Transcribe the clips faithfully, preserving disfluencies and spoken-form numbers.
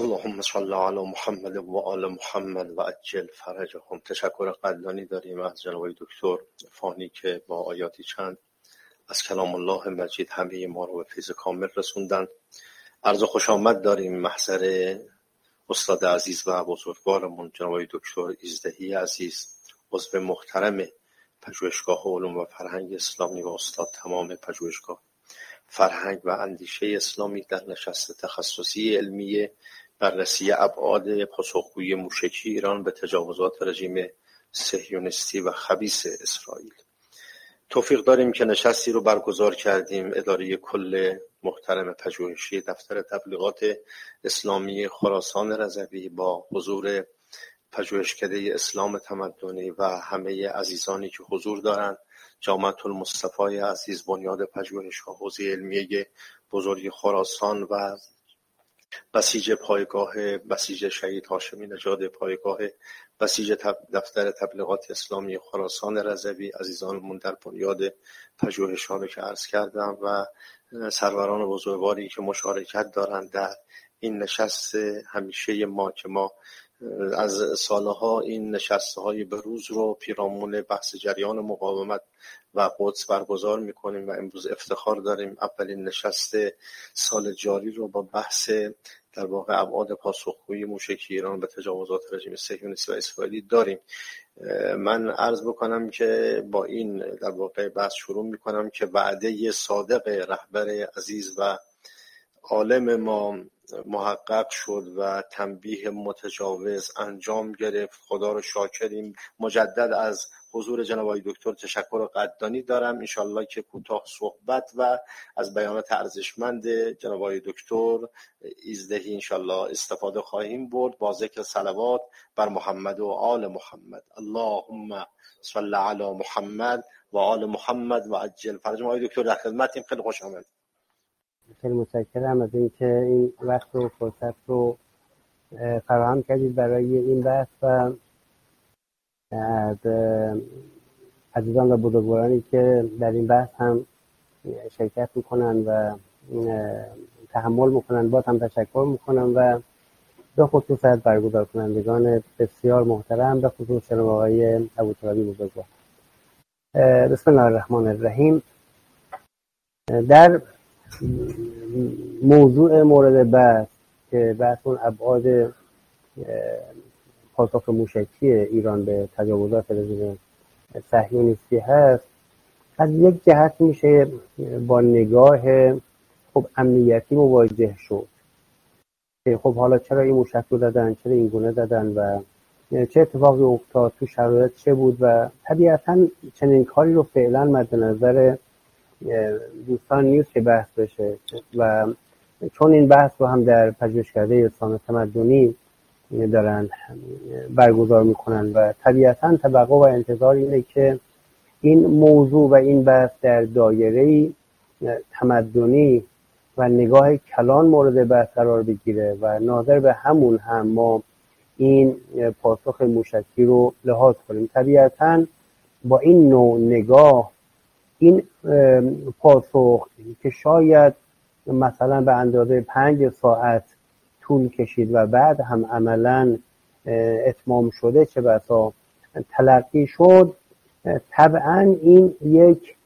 اللهم صل علی محمد و آل محمد و عجل فرجهم. تشکر قدردانی داریم از جناب دکتر فانی که با آیاتی چند از کلام الله مجید همه ما رو به فیض کامل رسوندن. عرض خوش آمد داریم محضر استاد عزیز و بزرگوارمون جناب دکتر ایزدهی عزیز، عضو محترم پژوهشگاه علوم و فرهنگ اسلامی و استاد تمام پژوهشگاه فرهنگ و اندیشه اسلامی در نشست تخصصی علمی بررسی ابعاد پاسخگویی موشکی ایران به تجاوزات رژیم صهیونیستی و خبیث اسرائیل. توفیق داریم که نشستی رو برگزار کردیم. اداره کل محترم پژوهشی دفتر تبلیغات اسلامی خراسان رضوی با حضور پژوهشکده اسلام تمدنی و همه عزیزانی که حضور دارند، جامعه المصطفی عزیز، بنیاد پژوهش‌ها حوزه علمیه بزرگ خراسان و بسیج پایگاه بسیج شهید هاشمی نژاد، پایگاه بسیج دفتر تبلیغات اسلامی خراسان رضوی، عزیزانمون در بنیاد پژوهش‌ها رو که عرض کردم و سروران بزرگواری که مشارکت دارند در این نشست همیشه ما که ما از سالها این نشست‌های بروز رو پیرامون بحث جریان مقاومت و قدس برگزار می‌کنیم و امروز افتخار داریم اولین نشست سال جاری رو با بحث در واقع ابعاد پاسخگویی موشکی ایران به تجاوزات رژیم صهیونیستی و اسرائیلی داریم. من عرض بکنم که با این در واقع بحث شروع می‌کنم که وعده صادق رهبر عزیز و عالم ما محقق شد و تنبیه متجاوز انجام گرفت. خدا رو شاکریم. مجدد از حضور جناب دکتر تشکر قدردانی دارم. انشالله که کوتاه صحبت و از بیانات ارزشمند جناب دکتر ایزدهی انشالله استفاده خواهیم برد با ذکر صلوات بر محمد و آل محمد. اللهم صل علی محمد و آل محمد و عجل فرجهم. آقای دکتر در خدمتیم، خیلی خوش آمد. خیلی متشکرم از اینکه این وقت و فرصت رو فراهم کردید برای این بحث و از عزیزان و بزرگوارانی که در این بحث هم شرکت میکنن و تحمل میکنن باز هم تشکر میکنم و به خصوص از برگزار کنندگان بسیار محترم، به خصوص جناب آقای ابوترابی بزرگوار. بسم الله الرحمن الرحیم. در موضوع مورد بحث که بحث اون ابعاد پاسخ موشکی ایران به تجاوزات رژیم صهیونیستی هست، از یک جهت میشه با نگاه خب امنیتی مواجه شد که خب حالا چرا این موشک رو دادن، چرا این گونه دادن و چه اتفاقی افتاد، تو شرایط چه بود و طبیعتاً چنین کاری رو فعلا مد نظر دوستان نیست که بحث بشه و چون این بحث رو هم در پژوهشکده اسلام تمدنی دارن برگزار میکنن و طبیعتاً توقع و انتظار اینه که این موضوع و این بحث در دایره تمدنی و نگاه کلان مورد بحث قرار بگیره و ناظر به همون هم ما این پاسخ موشکی رو لحاظ کنیم. طبیعتاً با این نوع نگاه این پاسخ که شاید مثلا به اندازه پنج ساعت طول کشید و بعد هم عملاً اتمام شده چه بسا تلقی شد، طبعاً این یک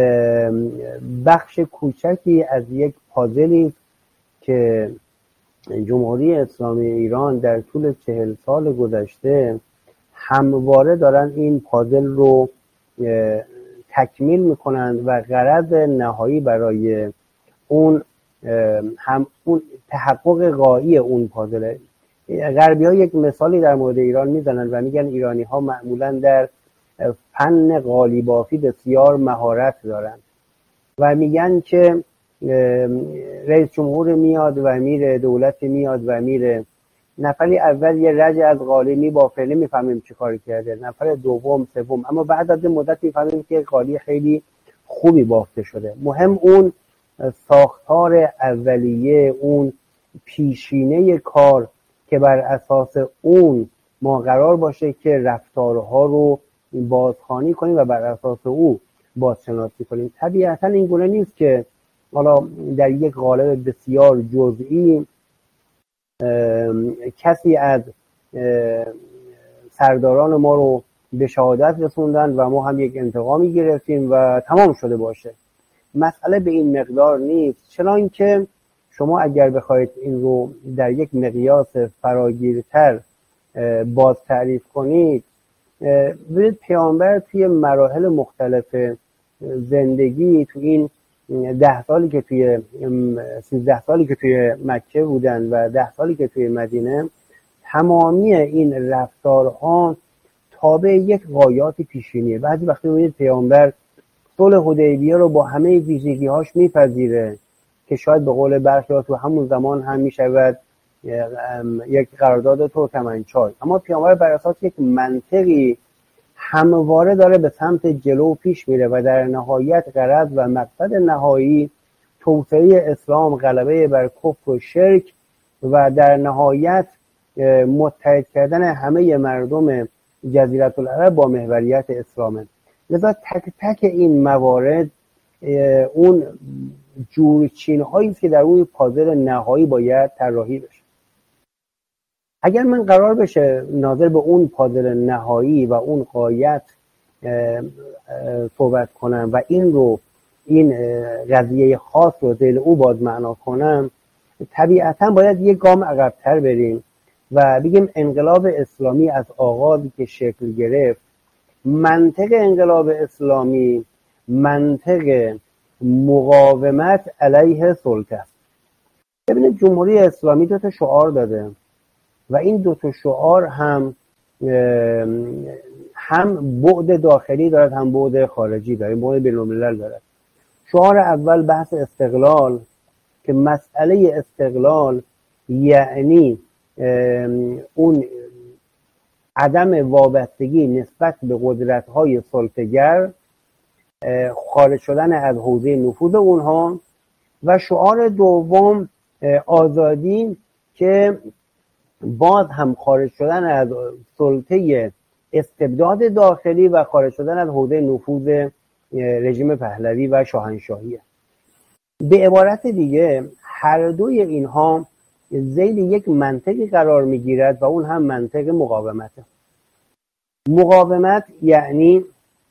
بخش کوچکی از یک پازلی که جمهوری اسلامی ایران در طول چهل سال گذشته همواره دارن این پازل رو تکمیل میکنند و غرض نهایی برای اون هم اون تحقق غایی اون پازل. غربی ها یک مثالی در مورد ایران میزنن و میگن ایرانی ها معمولا در فن قالیبافی بسیار مهارت دارن و میگن که رئیس جمهور میاد و میره، دولت میاد و میره، نفری اول یه رج از قالی میبافه، نمیفهمیم چی کاری کرده، نفر دوم سوم، اما بعد از مدت میفهمیم که قالی خیلی خوبی بافته شده. مهم اون ساختار اولیه، اون پیشینه کار که بر اساس اون ما قرار باشه که رفتارها رو بازخوانی کنیم و بر اساس او بازشناسی کنیم. طبیعتا این گونه نیست که حالا در یک قالب بسیار جزئی کسی از سرداران ما رو به شهادت رسوندن و ما هم یک انتقامی گرفتیم و تمام شده باشه. مسئله به این مقدار نیست، چنان که شما اگر بخواید این رو در یک مقیاس فراگیرتر باز تعریف کنید، ببینید پیامبر توی مراحل مختلف زندگی، تو این ده سالی که توی سیزده سالی که توی مکه بودن و ده سالی که توی مدینه، تمامی این رفتارها تابع یک غایات پیشینیه. بعضی وقتی می‌بینید پیامبر صلح حدیبیه رو با همه ویژگی‌هاش میپذیره که شاید به قول برخی‌ها تو همون زمان هم میشود یک قرارداد ترکمنچای، اما پیامبر بر اساس یک منطقی همواره داره به سمت جلو پیش میره و در نهایت غرض و مقصد نهایی توسعه اسلام، غلبه بر کفر و شرک و در نهایت متحد کردن همه مردم جزیره العرب با محوریت اسلامه. لذا تک تک این موارد اون جورچین هایی است که در اون پازل نهایی باید طراحی بشه. اگر من قرار بشه ناظر به اون پازل نهایی و اون غایت صحبت کنم و این رو این قضیه خاص رو ذیل او باز معنا کنم، طبیعتا باید یک گام عقب‌تر بریم و بگیم انقلاب اسلامی از آغازی که شکل گرفت، منطق انقلاب اسلامی منطق مقاومت علیه سلطه است. ببینید جمهوری اسلامی دو تا شعار داده و این دو تا شعار هم هم بعد داخلی دارد هم بعد خارجی دارد، بعد بین‌الملل دارد. شعار اول بحث استقلال که مسئله استقلال یعنی اون عدم وابستگی نسبت به قدرت‌های سلطه‌گر، خارج شدن از حوزه نفوذ اونها، و شعار دوم آزادی که باز هم خارج شدن از سلطه استبداد داخلی و خارج شدن از حوزه نفوذ رژیم پهلوی و شاهنشاهیه. به عبارت دیگه هر دوی اینها ذیل یک منطقی قرار میگیرد و اون هم منطق مقاومته. مقاومت یعنی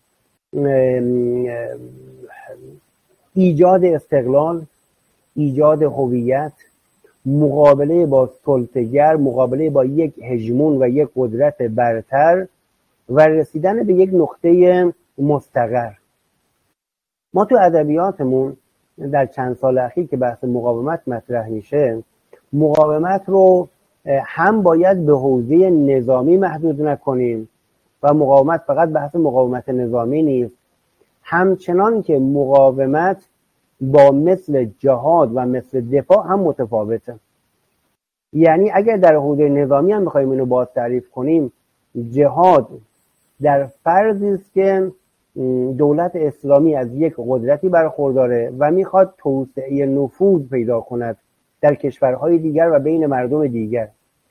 ایجاد استقلال، ایجاد هویت، مقابله با سلطه‌گر، مقابله با یک هژمون و یک قدرت برتر و رسیدن به یک نقطه مستقر. ما تو ادبیاتمون در چند سال اخیر که بحث مقاومت مطرح میشه، مقاومت رو هم باید به حوزه نظامی محدود نکنیم و مقاومت فقط بحث مقاومت نظامی نیست، همچنان که مقاومت با مثل جهاد و مثل دفاع هم متفاوته. یعنی اگر در حوزه نظامی هم بخوایم اینو باز تعریف کنیم، جهاد در فرضی است که دولت اسلامی از یک قدرتی برخورداره و میخواد توسعه نفوذ پیدا کند در کشورهای دیگر و بین مردم دیگر.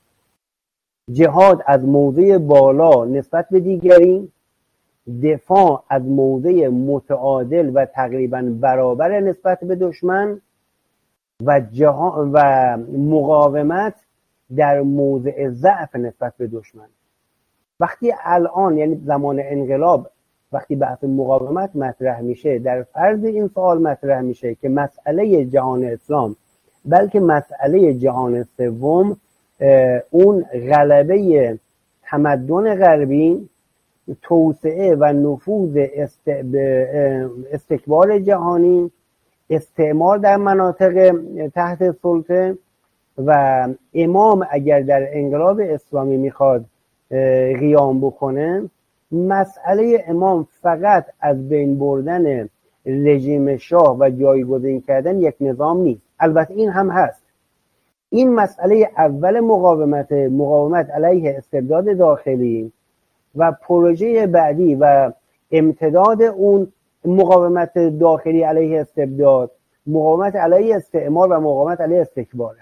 جهاد از موضع بالا نسبت به دیگری، دفاع از موضع متعادل و تقریبا برابر نسبت به دشمن، و جهاد و مقاومت در موضع ضعف نسبت به دشمن. وقتی الان یعنی زمان انقلاب وقتی بحث مقاومت مطرح میشه، در فرض این سوال مطرح میشه که مسئله جهان اسلام بلکه مسئله جهان سوم اون غلبه تمدن غربی، توسعه و نفوذ است... استکبار جهانی، استعمار در مناطق تحت سلطه، و امام اگر در انقلاب اسلامی میخواد قیام بکنه، مسئله امام فقط از بین بردن رژیم شاه و جایگزین کردن یک نظام نیست. البته این هم هست. این مسئله اول مقاومت مقاومت علیه استبداد داخلی و پروژه بعدی و امتداد اون مقاومت داخلی علیه استبداد، مقاومت علیه استعمار و مقاومت علیه استکباره.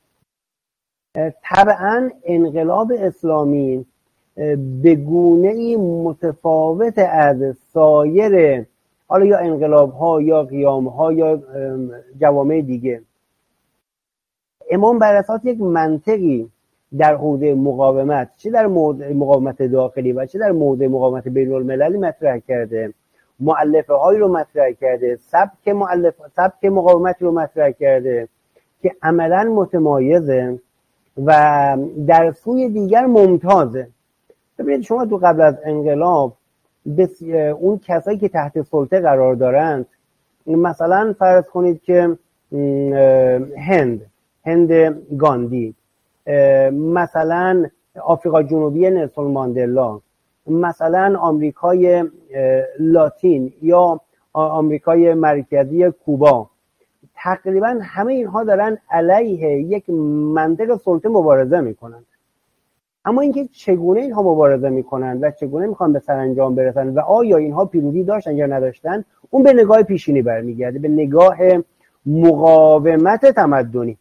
طبعا انقلاب اسلامی به گونه‌ای متفاوت از سایر حالا یا انقلاب ها یا قیام ها یا جوامع دیگه، امام بر اساس یک منطقی در حوزه مقاومت، چه در موضع مقاومت داخلی و چه در موضع مقاومت بین المللی مطرح کرده، مؤلفه هایی رو مطرح کرده، سبک مؤلف سبک مقاومت رو مطرح کرده که عملا متمایزه و در سوی دیگر ممتازه. ببینید شما تو قبل از انقلاب بس اون کسایی که تحت سلطه قرار دارند، مثلا فرض کنید که هند هند گاندی، مثلا آفریقا جنوبی نلسون ماندلا، مثلا آمریکای لاتین یا آمریکای مرکزی کوبا، تقریبا همه اینها دارن علیه یک منطق سلطه مبارزه میکنن. اما اینکه چگونه اینها مبارزه میکنن و چگونه میخوان به سرانجام برسن و آیا اینها پیروزی داشتن یا نداشتن، اون به نگاه پیشینی برمیگرده، به نگاه مقاومت تمدنی.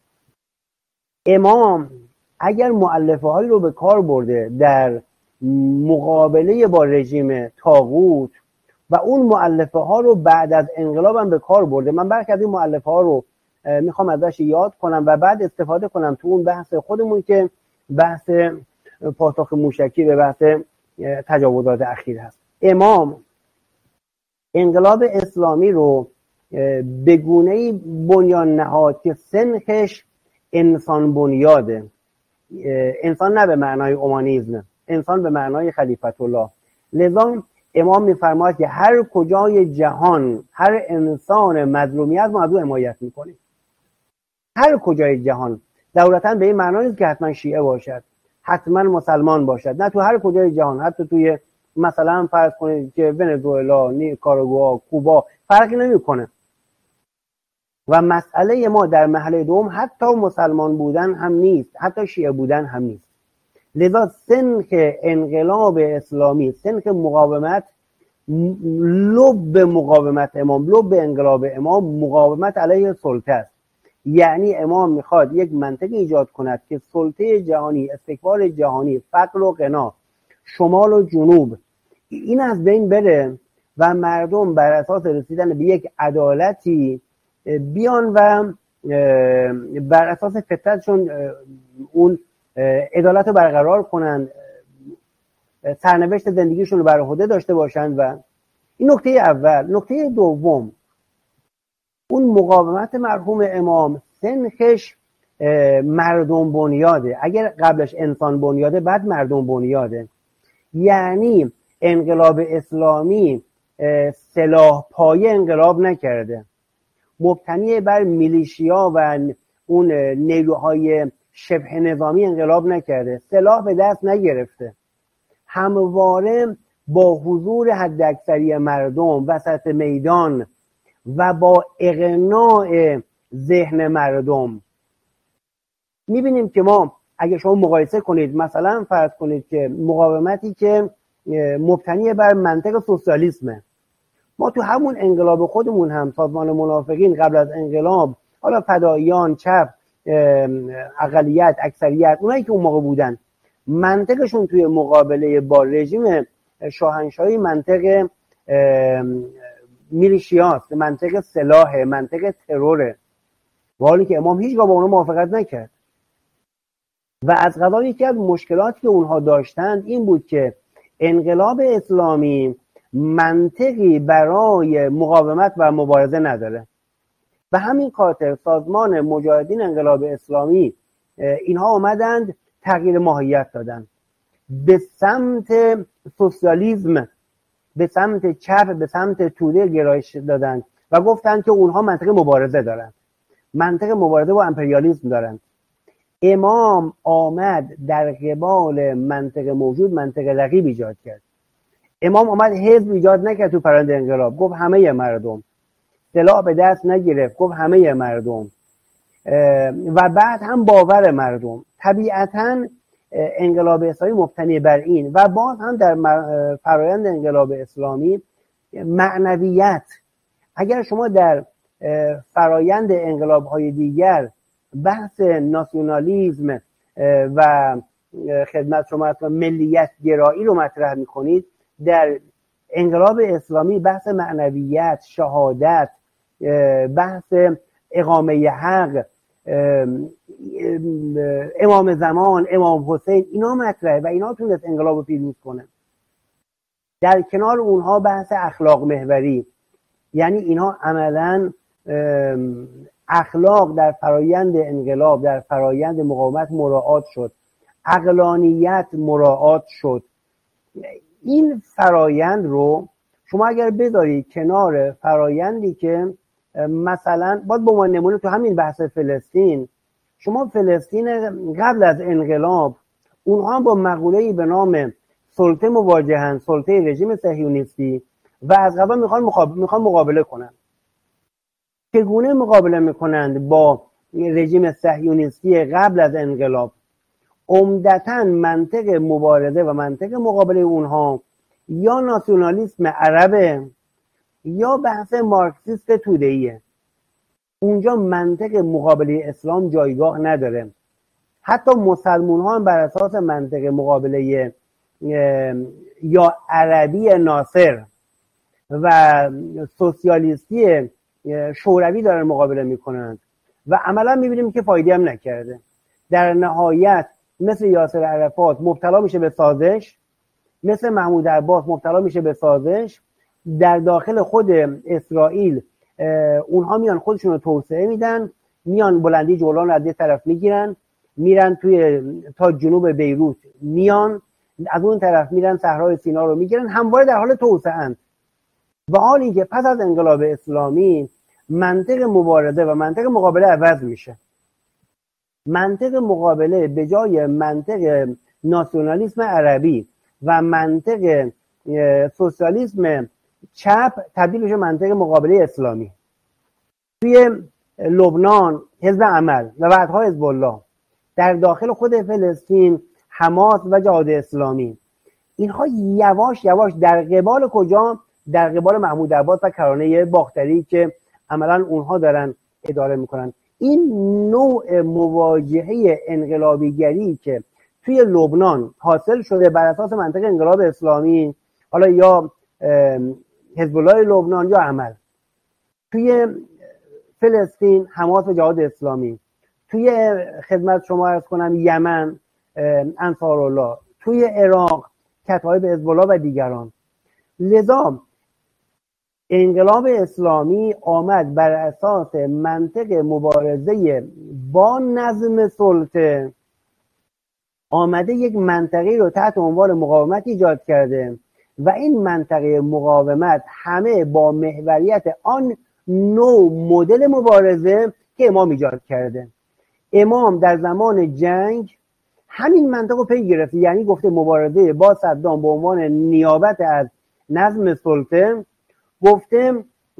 امام اگر مؤلفه هایی رو به کار برده در مقابله با رژیم طاغوت و اون مؤلفه ها رو بعد از انقلاب هم به کار برده، من برخی از این مؤلفه ها رو میخوام ازش یاد کنم و بعد استفاده کنم تو اون بحث خودمون که بحث پاسخ موشکی به بحث تجاوزات اخیر هست. امام انقلاب اسلامی رو به گونه‌ای بنیان نهاد که سنخش انسان بنیاده. انسان نه به معنای اومانیسم، انسان به معنای خلیفت الله. لذا امام میفرماید که هر کجای جهان هر انسان مظلومی از ما از او حمایت میکنیم. هر کجای جهان، دولتاً به این معنی نیست که حتما شیعه باشد، حتما مسلمان باشد، نه، تو هر کجای جهان، حتی توی مثلا فرض کنید که ونزوئلا، نیکاراگوآ، کوبا، فرقی نمیکنه. و مسئله ما در مرحله دوم حتی مسلمان بودن هم نیست، حتی شیعه بودن هم نیست. لذا سنخ انقلاب اسلامی، سنخ مقاومت، لب مقاومت امام، لب انقلاب امام مقاومت علیه سلطه است. یعنی امام میخواد یک منطق ایجاد کند که سلطه جهانی، استکبار جهانی، فقر و غنا، شمال و جنوب، این از بین بره و مردم بر اساس رسیدن به یک عدالتی بیان و بر اساس فطرتشون اون عدالت رو برقرار کنند، سرنوشت زندگیشون رو بر عهده داشته باشند. و این نکته اول. نکته دوم، اون مقاومت مرحوم امام سنخش مردم بنیاده. اگر قبلش انسان بنیاده، بعد مردم بنیاده. یعنی انقلاب اسلامی سلاح پایه انقلاب نکرده، مبتنی بر میلیشیا و اون نیروهای شبه نظامی انقلاب نکرده، سلاح به دست نگرفته، همواره با حضور حداکثری مردم وسط میدان و با اقناع ذهن مردم. میبینیم که ما اگه شما مقایسه کنید، مثلا فرض کنید که مقاومتی که مبتنی بر منطق سوسیالیسمه، ما تو همون انقلاب خودمون هم سازمان منافقین قبل از انقلاب، حالا فداییان، چپ، اقلیت، اکثریت، اونایی که اون موقع بودن، منطقشون توی مقابله با رژیم شاهنشاهی منطق میلیشیاست، منطق سلاح، منطق تروره، و حالی که امام هیچگاه با اونها موافقت نکرد. و از قضا یکی از مشکلاتی که اونها داشتند این بود که انقلاب اسلامی منطقی برای مقاومت و مبارزه نداره. و همین خاطر سازمان مجاهدین انقلاب اسلامی اینها آمدند تغییر ماهیت دادن، به سمت سوسیالیسم، به سمت چپ، به سمت توده گرایش دادن و گفتند که اونها منطق مبارزه دارند، منطق مبارزه با امپریالیسم دارند. امام آمد در قبال منطق موجود منطق رقیب ایجاد کرد. امام آمد حزب ایجاد نکرد تو پرونده انقلاب، گفت همه مردم، سلاح به دست نگرفت، گفت همه مردم، و بعد هم باور مردم. طبیعتاً انقلاب اسلامی مبتنی بر این و باز هم در فرایند انقلاب اسلامی معنویت. اگر شما در فرایند انقلاب‌های دیگر بحث ناسیونالیسم و خدمت شما ملیت گرایی رو مطرح می‌کنید، در انقلاب اسلامی بحث معنویت، شهادت، بحث اقامه حق امام زمان، امام حسین، اینا مطرحه و اینا تونست انقلاب رو پیروز کنه. در کنار اونها بحث اخلاق محوری، یعنی اینا عملاً اخلاق در فرایند انقلاب، در فرایند مقاومت مراعات شد، عقلانیت مراعات شد. این فرایند رو شما اگر بذارید کنار فرایندی که مثلا باید به عنوان نمونه تو همین بحث فلسطین، شما فلسطین قبل از انقلاب اونها با مقوله‌ای به نام سلطه مواجهن، سلطه رژیم صهیونیستی، و از قبل میخوان مقابله, میخوان مقابله کنن. چگونه مقابله میکنند با رژیم صهیونیستی قبل از انقلاب؟ عمدتاً منطق مبارزه و منطق مقابله اونها یا ناسیونالیسم عربه یا بحث مارکسیست توده‌ایه. اونجا منطق مقابله اسلام جایگاه نداره. حتی مسلمان ها هم بر اساس منطق مقابله یا عربی ناصر و سوسیالیستی شوروی دارن مقابله میکنند و عملا میبینیم که فایده هم نکرده. در نهایت مثل یاسر عرفات مبتلا میشه به سازش، مثل محمود عباس مبتلا میشه به سازش. در داخل خود اسرائیل اونها میان خودشون رو توسعه میدن، میان بلندی جولان رو از یه طرف میگیرن، میرن توی تا جنوب بیروت، میان از اون طرف میرن صحرای سینا رو میگیرن، همواره در حال توسعه اند. و حالی که پس از انقلاب اسلامی منطق مبارزه و منطق مقابله عوض میشه. منطق مقابله به جای منطق ناسیونالیسم عربی و منطق سوسیالیسم چپ تبدیل میشه منطق مقابله اسلامی. توی لبنان حزب عمل و بعدها حزب الله، در داخل خود فلسطین حماس و جهاد اسلامی، اینها یواش یواش در قبال کجا؟ در قبال محمود عباس و کرانه باختری که عملا اونها دارن اداره میکنن. این نوع مواجهه انقلابیگری که توی لبنان حاصل شده بر اساس منطق انقلاب اسلامی، حالا یا حزب الله لبنان یا عمل، توی فلسطین حماس و جهاد اسلامی، توی خدمت شما عرض کنم یمن انصارالله، توی عراق کتایب حزب الله و دیگران. لذا انقلاب اسلامی آمد بر اساس منطق مبارزه با نظم سلطه، آمده یک منطقه رو تحت عنوان مقاومت ایجاد کرده و این منطقه مقاومت همه با محوریت آن نوع مدل مبارزه که امام ایجاد کرده. امام در زمان جنگ همین منطق رو پی گرفته، یعنی گفته مبارزه با صدام به عنوان نیابت از نظم سلطه، گفته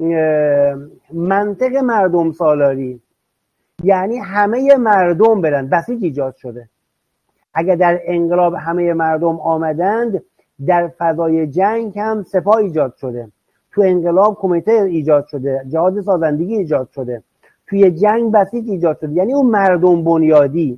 منطق مردم سالاری، یعنی همه مردم برن. بسیج ایجاد شده. اگر در انقلاب همه مردم آمدند، در فضای جنگ هم سپاه ایجاد شده، تو انقلاب کمیته ایجاد شده، جهاد سازندگی ایجاد شده، توی جنگ بسیج ایجاد شده، یعنی اون مردم بنیادی.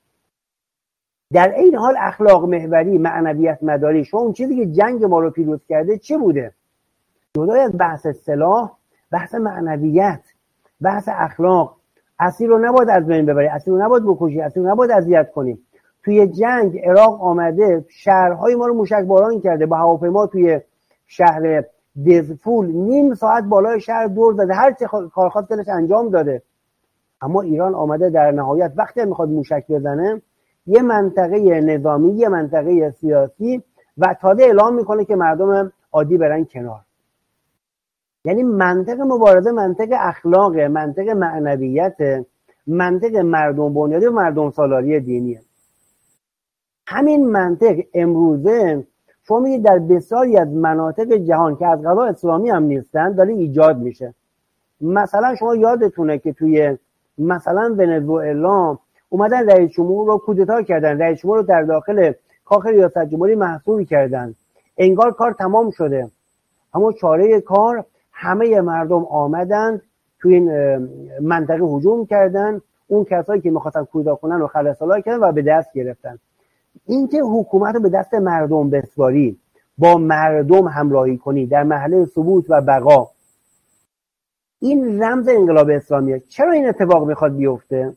در این حال اخلاق محوری، معنویت مداری، شما اون چیزی که جنگ ما رو پیروز کرده چه بوده؟ جدای از بحث سلاح، بحث معنویت، بحث اخلاق. اسیر رو نباید از بین ببری، اسیر رو نباید بکشی، اسیر رو نباید اذیت کنی. توی جنگ عراق آمده شهرهای ما رو موشکباران کرده، با هواپیما توی شهر دزفول نیم ساعت بالای شهر دور زده، هر چه کار خواست دلش انجام داده. اما ایران آمده در نهایت وقتی میخواد موشک بزنه، یه منطقه نظامی، یه منطقه سیاسی و تازه اعلام میکنه که مردم عادی برن کنار. یعنی منطق مبارزه منطق اخلاق، منطق معنویت، منطق مردم بنیادی و مردم سالاری دینیه. همین منطق امروزه شما میگید در بسیاری از مناطق جهان که از قضا اسلامی هم نیستن داره ایجاد میشه. مثلا شما یادتونه که توی مثلا ونزوئلا اومدن رئیس جمهور رو کودتا کردن، رئیس جمهور رو در داخل کاخ ریاست جمهوری محصور کردن، انگار کار تمام شده. اما چاره کار همه مردم آمدند توی این منطقه هجوم کردن، اون کسایی که میخواستن کودتا کنن رو خلس‌آلا کردن و به دست گرفتن. این که حکومت رو به دست مردم بسپاری، با مردم همراهی کنی در مرحله ثبوت و بقا، این رمز انقلاب اسلامیه. چرا این اتفاق میخواد بیفته؟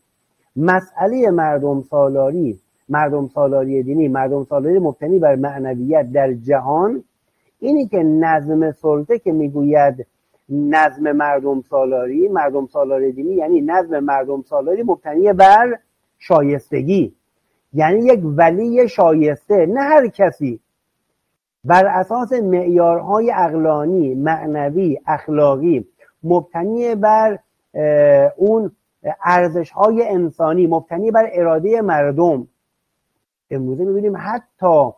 مسئله مردم سالاری، مردم سالاری دینی، مردم سالاری مبتنی بر معنویت در جهان، اینی که نظم سلطه که میگوید نظم مردم سالاری، مردم سالاری دینی یعنی نظم مردم سالاری مبتنی بر شایستگی، یعنی یک ولی شایسته، نه هر کسی، بر اساس معیارهای عقلانی، معنوی، اخلاقی، مبتنی بر اون ارزش‌های انسانی، مبتنی بر اراده مردم. امروزه می‌بینیم حتی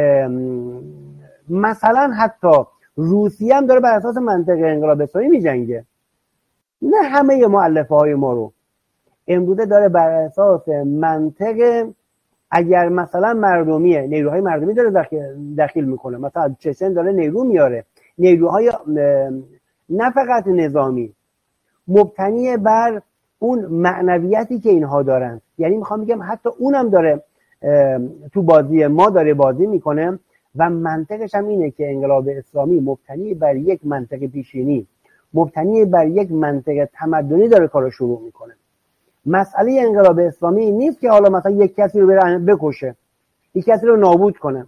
مثلا حتی روسیه هم داره بر اساس منطق انقلاب اسلامی می‌جنگه، نه همه مؤلفه‌های ما رو. امروزه داره بر اساس منطق اگر مثلا مردمیه، نیروهای مردمی داره داخل, داخل میکنه، مثلا چچن داره نیرو میاره، نیروهای نه فقط نظامی، مبتنی بر اون معنویتی که اینها دارن. یعنی میخوام بگم حتی اونم داره تو بازی ما داره بازی میکنه و منطقش هم اینه که انقلاب اسلامی مبتنی بر یک منطق پیشینی، مبتنی بر یک منطق تمدنی داره کارو شروع میکنه. مسئله انقلاب اسلامی نیست که حالا مثلا یک کسی رو بره بکشه، یک کسی رو نابود کنه.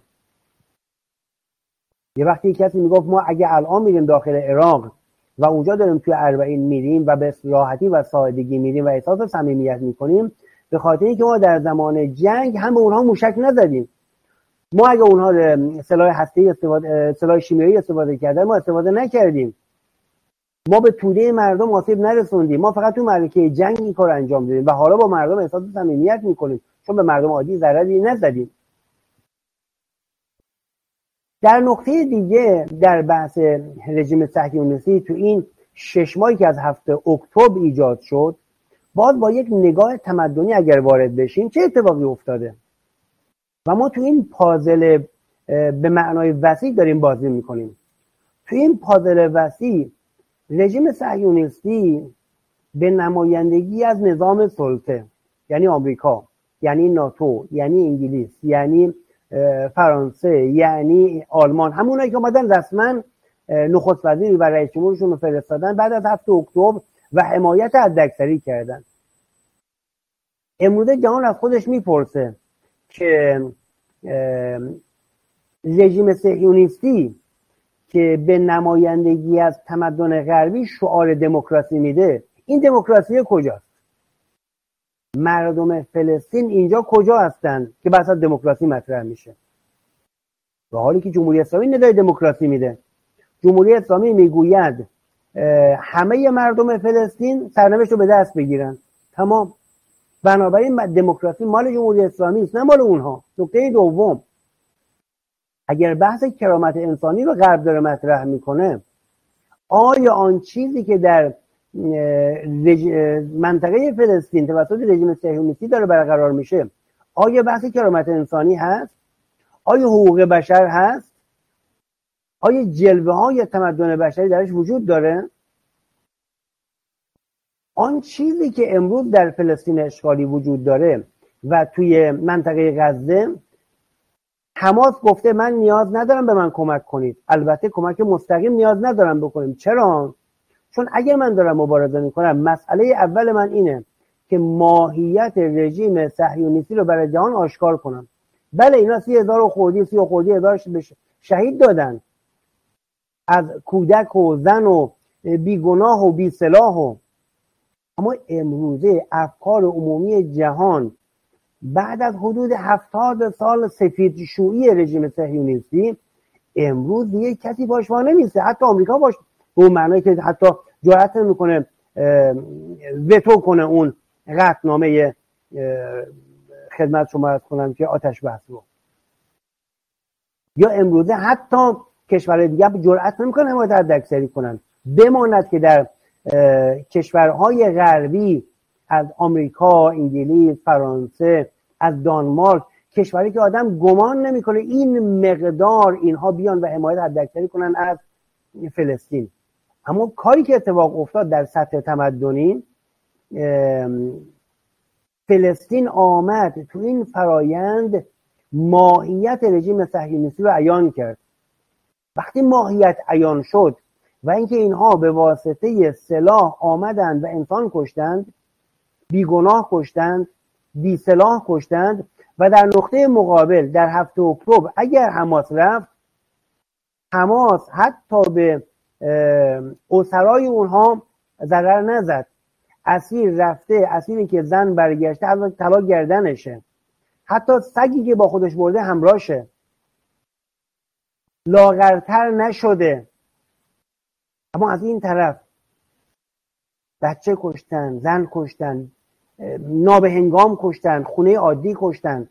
یه وقتی یک کسی میگفت ما اگه الان میریم داخل عراق و اونجا داریم توی اربعین میریم و به راحتی و سادگی میریم و احساس صمیمیت میکنیم، به خاطر اینکه ما در زمان جنگ هم به اونها موشک نزدیم. ما اگه اونها سلاح هسته‌ای استفاده، سلاح شیمیایی استفاده کردن، ما استفاده نکردیم. ما به توده مردم آسیب نرسوندیم، ما فقط تو معرکه جنگ این کار انجام دادیم و حالا با مردم احساس صمیمیت میکنیم چون به مردم عادی ضرری نزدیم. در نقطه دیگه در بحث رژیم صهیونیستی تو این شش ماهی که از هفته اکتبر ایجاد شد، باز با یک نگاه تمدنی اگر وارد بشیم چه اتفاقی افتاده و ما تو این پازل به معنای وسیع داریم بازی میکنیم. تو این پازل وسیع رژیم صهیونیستی به نمایندگی از نظام سلطه، یعنی آمریکا، یعنی ناتو، یعنی انگلیس، یعنی فرانسه، یعنی آلمان، همونایی که اومدن رسما نخست وزیر و رئیس جمهورشون رو فرستادن بعد از هفته اکتبر و حمایت حداکثری کردن. امروزه جهان از خودش میپرسه که رژیم صهیونیستی که به نمایندگی از تمدن غربی شعار دموکراسی میده، این دموکراسی کجاست؟ مردم فلسطین اینجا کجا هستن که بحث دموکراسی مطرح میشه؟ در حالی که جمهوری اسلامی ندای دموکراسی میده. جمهوری اسلامی میگوید همه مردم فلسطین سرنوشت رو به دست بگیرن، تمام. بنابراین دموکراسی مال جمهوری اسلامی است، نه مال اونها. نکته دوم، اگر بحث کرامت انسانی رو غرب داره مطرح میکنه، آیا آن چیزی که در منطقه فلسطین توسط رژیم صهیونیستی داره برقرار میشه، آیا بحث کرامت انسانی هست؟ آیا حقوق بشر هست؟ آیا جلوه های تمدن بشری درش وجود داره؟ آن چیزی که امروز در فلسطین اشغالی وجود داره و توی منطقه غزه، حماس گفته من نیاز ندارم به من کمک کنید. البته کمک مستقیم نیاز ندارم بکنیم. چرا؟ چون اگر من دارم مبارزه میکنم، مسئله اول من اینه که ماهیت رژیم صهیونیستی رو برای جهان آشکار کنم. بله اینا سی هزار و خوردی سی و خوردی هزار شهید دادن، از کودک و زن و بیگناه و بی سلاح و اما امروزه افکار عمومی جهان بعد از حدود هفتاد سال سفید شویی رژیم صهیونیستی امروز دیگه کسی باش وا نمیسته. حتی آمریکا باش، به اون معنی که حتی جرأت نمیکنه وتو کنه اون قطعنامه خدمت شما عرض کنم که آتش بس رو. یا امروزه حتی کشورهای دیگه جرأت نمیکنه حمایت حداکثری کنن، بماند که در کشورهای غربی از آمریکا، انگلیس، فرانسه، از دانمارک، کشوری که آدم گمان نمیکنه این مقدار اینها بیان و حمایت حداکثری کنن از فلسطین. اما کاری که اتفاق افتاد در سطح تمدنی، فلسطین آمد تو این فرایند ماهیت رژیم صهیونیستی رو عیان کرد. وقتی ماهیت عیان شد و اینکه اینها به واسطه سلاح آمدند و انسان کشتند، بیگناه کشتند، بی سلاح کشتند و در نقطه مقابل در هفته اکتبر اگر حماس رفت، حماس حتی به اسرای اونها ضرر نزد. اسیر رفته، اسیری که زن برگشته از طلا گردنشه، حتی سگی که با خودش برده همراهشه، لاغرتر نشده. اما از این طرف بچه کشتن، زن کشتن، نابهنگام کشتن، خونه عادی کشتن.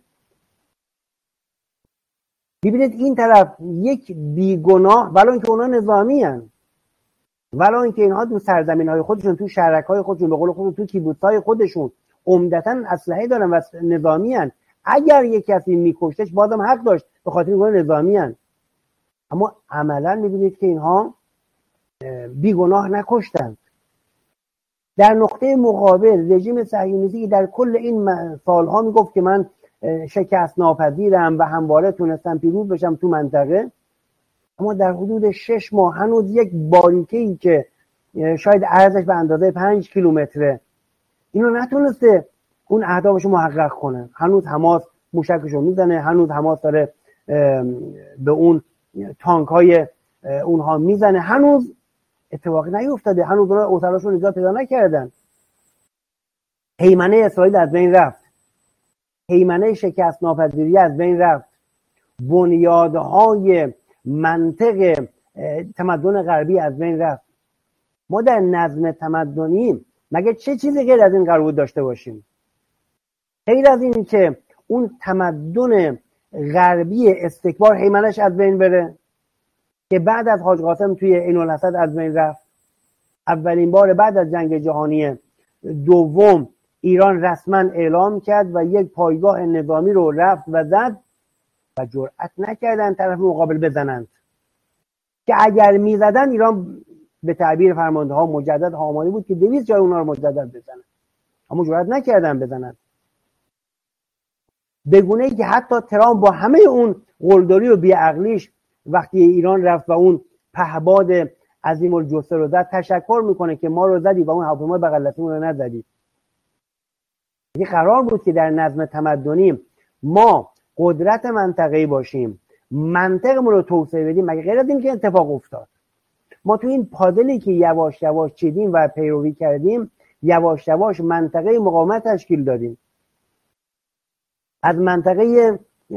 ببینید این طرف یک بیگناه، ولو اینکه اونا نظامی هن، ولو اینکه اینها تو سرزمین های خودشون، تو شهرک های خودشون، به قول خودشون تو کیبوتس های خودشون عمدتاً اسلحه دارن و نظامی هن، اگر یک کسی میکشتش بازم حق داشت، به خاطر اینکه نظامی هن. اما عملا میبینید که اینها بیگناه نکشتند. در نقطه مقابل رژیم صهیونیستی در کل این سالها میگفت که من شکست ناپذیرم و همواره تونستم پیروز بشم تو منطقه، اما در حدود شش ماه هنوز یک باریکه‌ای که شاید عرضش به اندازه پنج کیلومتره اینو نتونسته اون اهدافشو محقق کنه. هنوز حماس موشکشو میزنه، هنوز حماس داره به اون تانک های اونها میزنه، هنوز اتفاقی نیفتاده، هنوز اونها اسراشون نجات پیدا نکردن. هیمنه اسرائیل از بین رفت، هیمنه شکست ناپذیری از بین رفت، بنیادهای منطق تمدن غربی از بین رفت. ما در نظم تمدنی مگه چه چیزی غیر از این قرار بود داشته باشیم؟ غیر از این که اون تمدن غربی استکبار هیمنش از بین بره که بعد از حاج قاسم توی عین الاسد از بین رفت. اولین بار بعد از جنگ جهانی دوم ایران رسما اعلام کرد و یک پایگاه نظامی رو رفت و زد و جرأت نکردن طرف مقابل بزنند که اگر میزدن ایران به تعبیر فرمانده ها مجدد آماده بود که دویست جای اونا رو مجدد بزنن، اما جرأت نکردن بزنن. بگونه ای که حتی ترامپ با همه اون قلدری و بیعقلیش وقتی ایران رفت و اون پهباد عظیم الجثه رو زد تشکر میکنه که ما رو زدی و اون هواپیمای بغل دستیمون رو نزدی. یه قرار بود که در نظم تمدنی ما قدرت منطقه‌ای باشیم، منطقمون رو توسعه بدیم، مگه غیر از این که اتفاق افتاد؟ ما تو این پازلی که یواش یواش چیدیم و پیروی کردیم، یواش یواش منطقه مقاومت تشکیل دادیم. از منطقه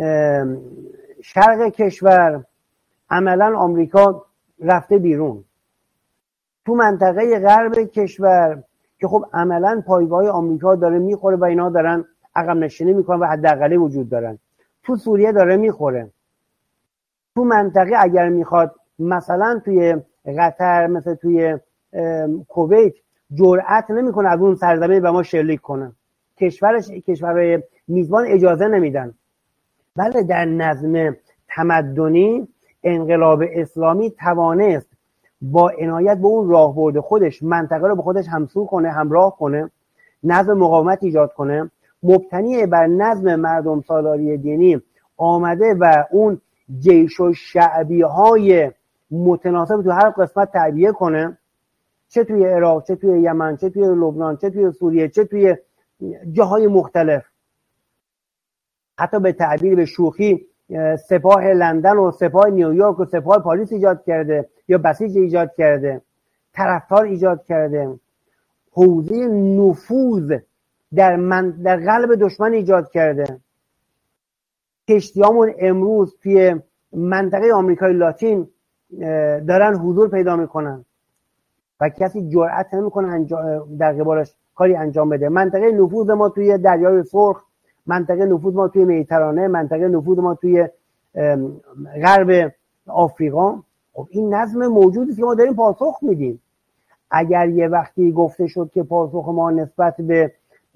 شرق کشور عملا آمریکا رفته بیرون، تو منطقه غرب کشور که خب عملا پایگاه آمریکا داره میخوره و اینا دارن عقب نشینی میکنن و حداقلی وجود دارن، تو سوریه داره میخوره. تو منطقه اگر میخواد مثلا توی قطر، مثل توی کویت، جرأت نمیکنه از اون سرزمین به ما شلیک کنه، کشورش کشورهای میزبان اجازه نمیدن. بله در نظم تمدنی انقلاب اسلامی توانست با عنایت به اون راهبرد خودش منطقه رو به خودش همسو کنه، همراه کنه، نظم مقاومت ایجاد کنه، مبتنی بر نظم مردم سالاری دینی آمده و اون جیش و شعبی های متناسب تو هر قسمت تعبیه کنه، چه توی عراق، چه توی یمن، چه توی لبنان، چه توی سوریه، چه توی جاهای مختلف. حتی به تعبیر به شوخی سپاه لندن و سپاه نیویورک و سپاه پاریس ایجاد کرده یا بسیج ایجاد کرده، طرفدار ایجاد کرده، حوزه نفوذ در, من در قلب دشمن ایجاد کرده. کشتیامون امروز توی منطقه آمریکای لاتین دارن حضور پیدا میکنن و کسی جرأت نمیکنه در قبالش کاری انجام بده. منطقه نفوذ ما توی دریای سرخ، منطقه نفوذ ما توی مدیترانه، منطقه نفوذ ما توی غرب آفریقا، خب این نظم موجودی است که ما داریم پاسخ میدیم. اگر یه وقتی گفته شد که پاسخ ما نسبت به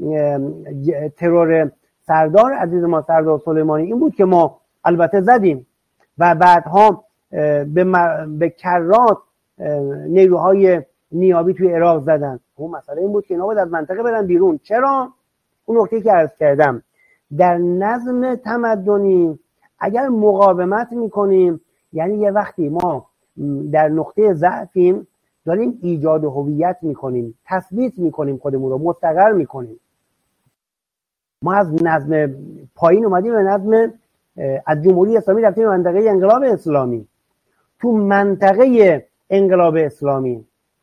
ترور سردار عزیز ما سردار سلیمانی این بود که ما البته زدیم و بعدها به, به کرات نیروهای نیابی توی عراق زدن، اون مسئله این بود که اینا باید از منطقه برن بیرون. چرا؟ اون نکته که عرض کردم، در نظم تمدنی اگر مقاومت میکنیم یعنی یه وقتی ما در نقطه ضعفیم، داریم ایجاد هویت میکنیم، تثبیت میکنیم، خودمون رو مستقر میکنیم. ما از نظم پایین اومدیم به نظم، از جمهوری اسلامی رفتیم به منطقه انقلاب اسلامی. تو منطقه انقلاب اسلامی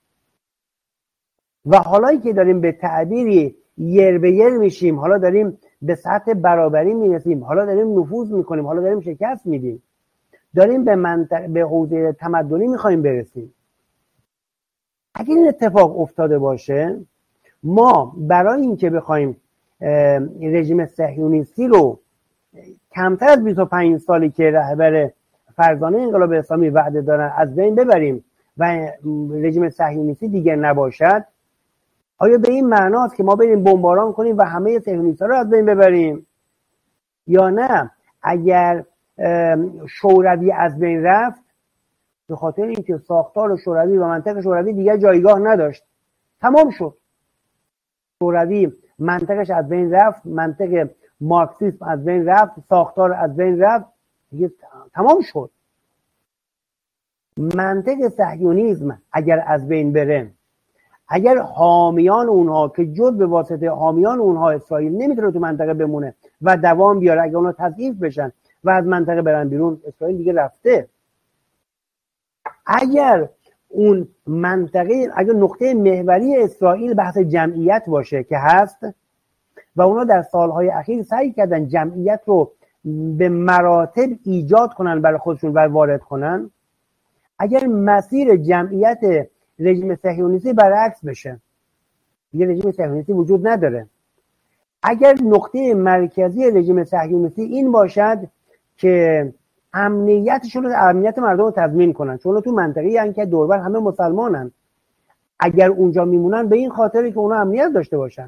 و حالا که داریم به تعبیری یر به یر میشیم، حالا داریم به سطح برابری میرسیم، حالا داریم نفوذ میکنیم، حالا داریم شکست میدیم، داریم به منطقه به حوزه تمدنی میخوایم برسیم. اگر این اتفاق افتاده باشه، ما برای اینکه بخوایم رژیم صهیونیستی رو کمتر از بیست و پنج سالی که رهبر فرزانه انقلاب اسلامی وعده دارن از بین ببریم و رژیم صهیونیستی دیگه نباشد، آیا به این معناست که ما بریم بمباران کنیم و همه صهیونیست‌ها رو از بین ببریم؟ یا نه، اگر شوروی از بین رفت به خاطر اینکه ساختار شوروی و منطق شوروی دیگه جایگاه نداشت، تمام شد، شوروی منطقش از بین رفت، منطق مارکسیسم از بین رفت، ساختار از بین رفت، دیگه تمام شد. منطق صهیونیسم اگر از بین بره، اگر حامیان اونها که جز به واسطه حامیان اونها اسرائیل نمیتونه تو منطقه بمونه و دوام بیاره، اگر اونها تضعیف بشن و از منطقه برن بیرون، اسرائیل دیگه رفته. اگر اون منطقه، اگر نقطه محوری اسرائیل بحث جمعیت باشه که هست و اونا در سالهای اخیر سعی کردن جمعیت رو به مراتب ایجاد کنن برای خودشون و وارد کنن، اگر مسیر جمعیت رژیم صهیونیستی برعکس بشه، دیگه رژیم صهیونیستی وجود نداره. اگر نقطه مرکزی رژیم صهیونیستی این باشد که امنیتشون رو، امنیت مردم رو تضمین کنن، چون تو منطقه‌ای هستن که دوربر همه مسلمانن، اگر اونجا میمونن به این خاطری که اونا امنیت داشته باشن.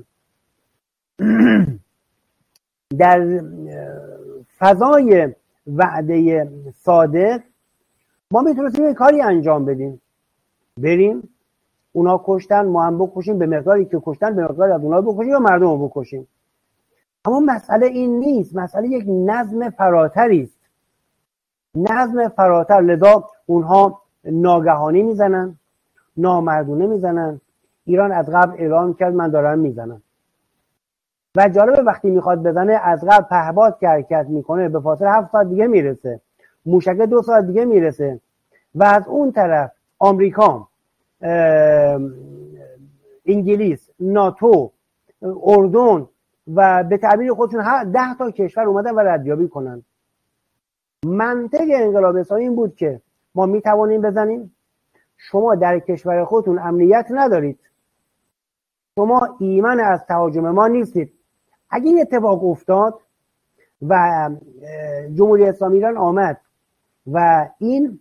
در فضای وعده صادق ما میتونستیم کاری انجام بدیم، بریم اونا کشتن ما هم بکشیم، به مقداری که کشتن به مقداری از اونا بکشیم و مردم رو بکشیم. اما مسئله این نیست، مسئله یک نظم فراتری است، نظم فراتر. لذا اونها ناگهانی میزنن، نامردونه میزنن. ایران از قبل اعلام کرد من دارم میزنم و جالبه وقتی میخواد بزنه از قبل پهپاد که حرکت میکنه به فاصله هفت ساعت دیگه میرسه، موشک دو ساعت دیگه میرسه و از اون طرف آمریکا، انگلیس، ناتو، اردن و به تعبیر خودشون ده تا کشور اومدن و ردیابی کنن. منطق انقلاب اسلامی این بود که ما میتوانیم بزنیم، شما در کشور خودتون امنیت ندارید، شما ایمن از تهاجم ما نیستید. اگه این اتفاق افتاد و جمهوری اسلامی ایران آمد و این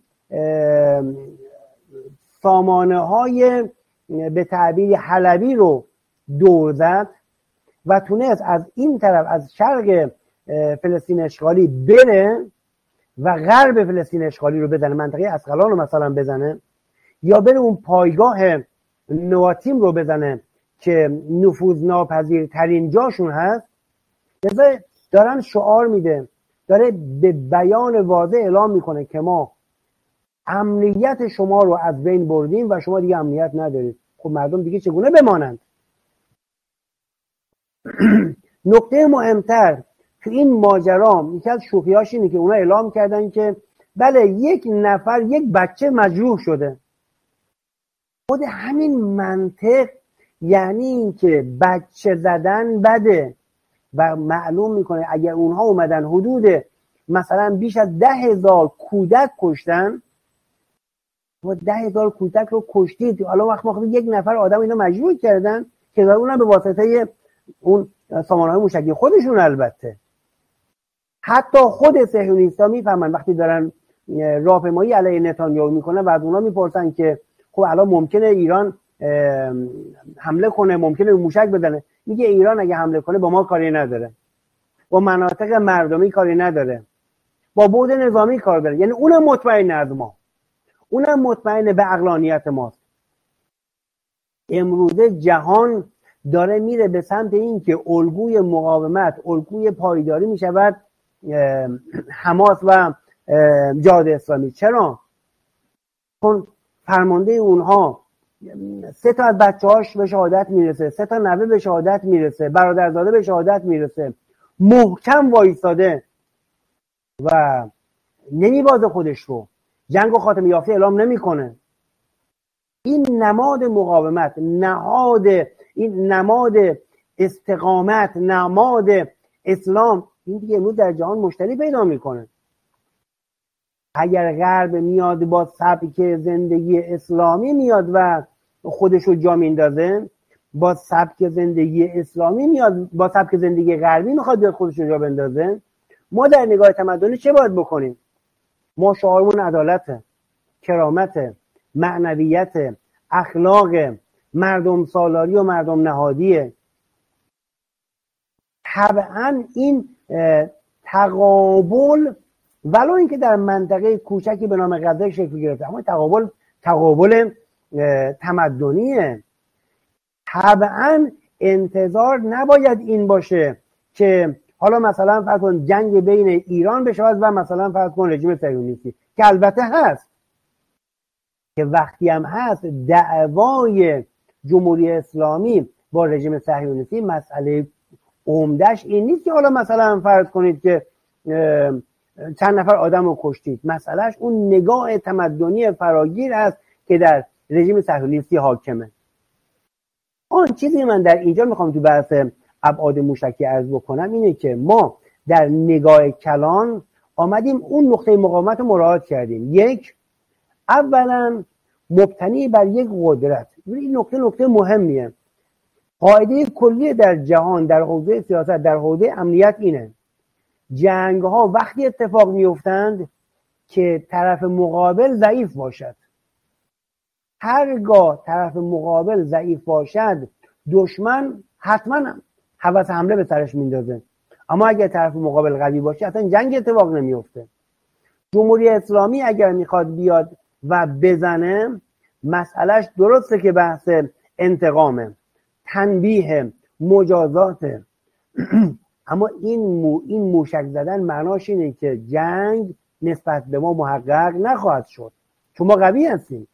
سامانه های به تعبیر حلبی رو دور زد و تونست از این طرف از شرق فلسطین اشغالی بره و غرب فلسطین اشغالی رو بزنه، منطقه اسقلان رو مثلا بزنه، یا بره اون پایگاه نواتیم رو بزنه که نفوذ ناپذیرترین جاشون هست، لذا دارن شعار میده، داره به بیان واضح اعلام میکنه که ما امنیت شما رو از بین بردیم و شما دیگه امنیت ندارید. خب مردم دیگه چگونه بمانند؟ نکته مهمتر تو این ماجرا یکی از شوخیاش اینه که اونا اعلام کردن که بله یک نفر یک بچه مجروح شده. خود همین منطق یعنی این که بچه زدن بده و معلوم میکنه اگر اونها اومدن حدود مثلا بیش از ده هزار کودک کشتن و ده هزار کودک رو کشتید، حالا وقت ما یک نفر آدم اینا مجروح کردن که اونم به واسطه اون سامانه‌های موشکی خودشون. البته حتی خود صهیونیست‌ها میفهمن وقتی دارن راهپیمایی علیه نتانیاهو میکنن و از اونا میپرسن که خب الان ممکنه ایران حمله کنه، ممکنه موشک بزنه، میگه ایران اگه حمله کنه با ما کاری نداره، با مناطق مردمی کاری نداره، با بعد نظامی کار داره. یعنی اونم مطمئن از ما، اونم مطمئن به عقلانیت ماست. امروزه جهان داره میره به سمت این که الگوی مقاومت، الگوی پایداری میشود حماس و جهاد اسلامی. چرا؟ چون فرمانده اونها سه تا از بچه‌هاش به شهادت میرسه، سه تا نوه به شهادت میرسه، برادرزاده به شهادت میرسه، محکم وایستاده و نمیبازه خودش رو، جنگ و خاتمه یافته اعلام نمیکنه. این نماد مقاومت، نهاد این نماد استقامت، نماد اسلام، این دیگه امروز در جهان مشتری پیدا میکنه. اگر غرب میاد با سبک زندگی اسلامی میاد و خودش رو جا میندازه، با سبک زندگی اسلامی میاد با سبک زندگی غربی میخواد بیاد خودش رو جا بندازه، ما در نگاه تمدنی چه باید بکنیم؟ ما شعارمون عدالت، کرامت، معنویت، اخلاق، مردم سالاری و مردم نهادیه. طبعا این تقابل ولو اینکه در منطقه کوچکی به نام غزه شکل گرفته، اما تقابل تقابل تمدنیه. طبعا انتظار نباید این باشه که حالا مثلا فرض کن جنگ بین ایران بشه و مثلا فرض کن رژیم صهیونیستی، که البته هست، که وقتی هم هست دعوای جمهوری اسلامی با رژیم صهیونیستی مسئله عمده‌اش این نیست که حالا مثلا فرض کنید که چند نفر آدم رو کشتید، مسئلهش اون نگاه تمدنی فراگیر است که در رژیم صهیونیستی حاکمه. آن چیزی من در اینجا میخوام تو بحث ابعاد موشکی عرض بکنم اینه که ما در نگاه کلان آمدیم اون نقطه مقاومت رو مراعات کردیم. یک، اولا مبتنی بر یک قدرت. این نکته نکته مهمیه. قاعده کلی در جهان در حوزه سیاست، در حوزه امنیت اینه: جنگ ها وقتی اتفاق میافتند که طرف مقابل ضعیف باشد. هرگاه طرف مقابل ضعیف باشد دشمن حتما هوس حمله به سرش میندازه، اما اگر طرف مقابل قوی باشه اصلا جنگ اتفاق نمیفته. جمهوری اسلامی اگر میخواد بیاد و بزنه، مسئلهش درسته که بحث انتقامه، تنبیه، مجازاته، اما این مو این موشک زدن معناش اینه که جنگ نسبت به ما محقق نخواهد شد چون ما قوی هستیم.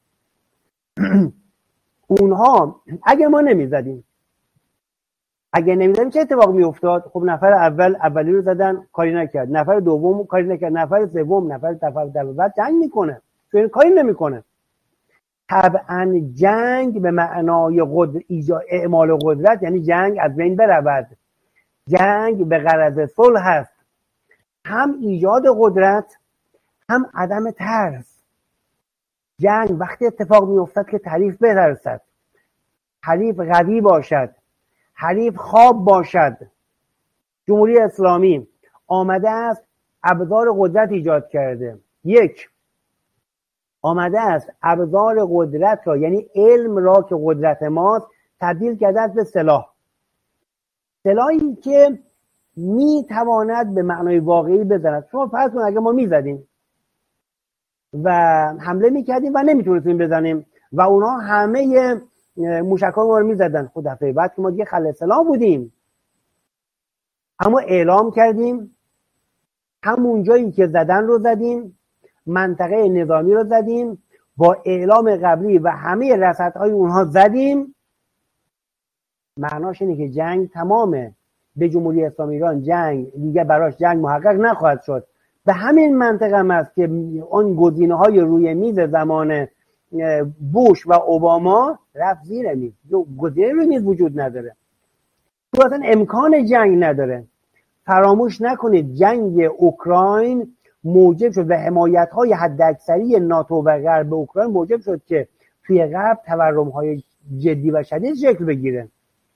اونها اگر ما نمیزدیم اگر نمیزدیم چه اتفاق میافتاد؟ خب نفر اول اولی رو زدن کاری نکرد، نفر دوم کاری نکرد، نفر سوم، نفر نفر بعد جنگ میکنه چون کاری نمیکنه. طبعا جنگ به معنای قدر ایجاد اعمال قدرت یعنی جنگ از بین برود. جنگ به غرض صلح هست، هم ایجاد قدرت هم عدم ترس. جنگ وقتی اتفاق میافتد که حریف بترسد، حریف قوی باشد، حریف خواب باشد. جمهوری اسلامی آمده است ابزار قدرت ایجاد کرده. یک، آمده است ابزار قدرت را یعنی علم را که قدرت ماست تبدیل کرده است به سلاح. سلاحی که میتواند به معنای واقعی بزند. شما فرض کنید اگه ما میزدیم و حمله میکردیم و نمیتونستیم بزنیم و اونا همه موشکان ما رو میزدن، خود دفعه بعد که ما دیگه خلع سلاح بودیم، اما اعلام کردیم، همون جایی که زدن رو زدیم، منطقه نظامی رو زدیم، با اعلام قبلی و همه رصدهای اونها زدیم. معناش اینه که جنگ تمامه. به جمهوری اسلامی ایران جنگ دیگه براش جنگ محقق نخواهد شد. به همین منطقه هم است که اون گزینه‌های روی میز زمان بوش و اوباما رفت زیر میز. گزینه روی میز وجود نداره، تو اصلا امکان جنگ نداره. فراموش نکنید جنگ اوکراین موجب شد و حمایت‌های حداکثری ناتو و غرب به اوکراین موجب شد که توی غرب تورم‌های جدی و شدید شکل بگیره.